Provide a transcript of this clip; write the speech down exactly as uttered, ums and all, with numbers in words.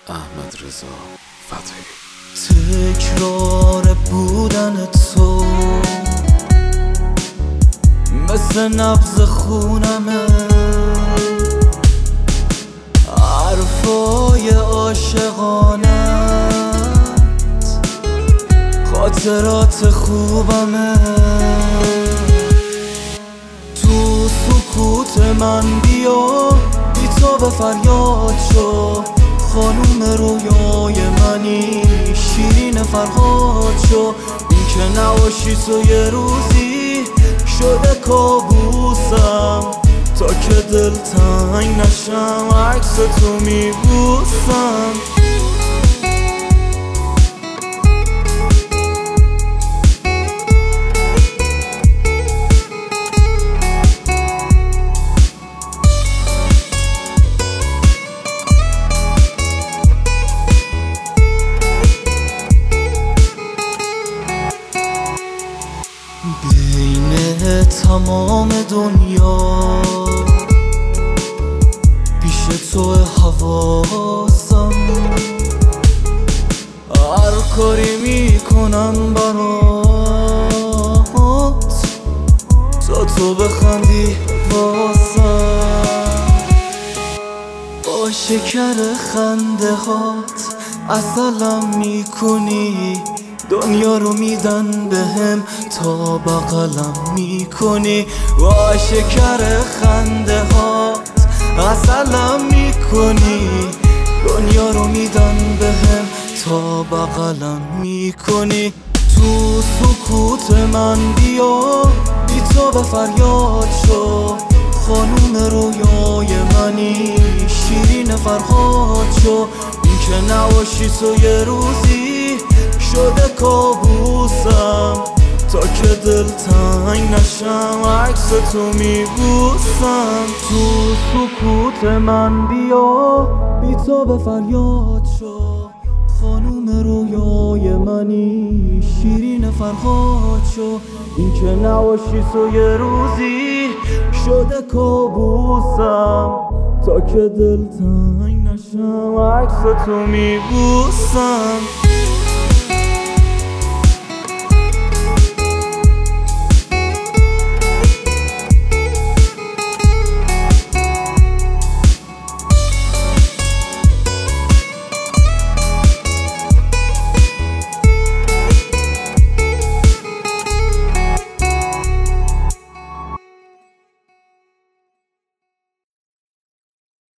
احمد رضا فتحی. تکرار بودن تو مثل نبض خونمه، حرفای عاشقانت خاطرات خوبمه. تو سکوت من بیا، بی تو به فریاد شو، خانوم رویای منی، شیرین فرهاد شو. این که نباشی تو یه روزی شده کابوسم، تا که دل تنگ نشم عکس تو میبوسم. بین تمام دنیا پیش تو حواسم، هر کاری میکنم برات تا تو بخندی واسم. با شکر خنده هات عسلم میکنی، دنیا رو میدن بهم تا بغلم میکنی. با شکر خنده هات عسلم میکنی، دنیا رو میدن بهم تا بغلم میکنی. تو سکوت من بیا، بی تو به فریاد شو، خانوم رویای منی، شیرین فرهاد شو. این که نباشی تو یه روزی شده کابوسم، تا که دل تنگ نشم عکس تو میبوسم. تو سکوت من بیا، بی تو به فریاد شو، خانوم رویای منی، شیرین فرهاد شو. این که نباشی تو یه روزی شده کابوسم، تا که دل تنگ نشم عکس تو میبوسم.